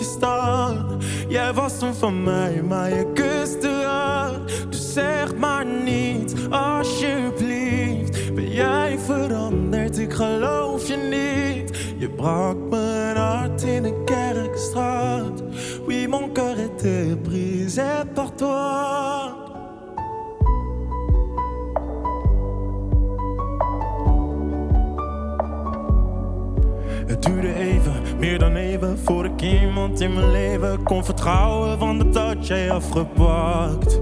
stad. Jij was toen van mij, maar je kuste hard. Dus zeg maar niet, alsjeblieft. Ben jij veranderd, ik geloof je niet. Je brak mijn hart in de Kerkstraat. Oui, mon cœur était brisé par toi. Het duurde even, meer dan even, voor ik iemand in mijn leven kon vertrouwen, want dat had jij afgepakt.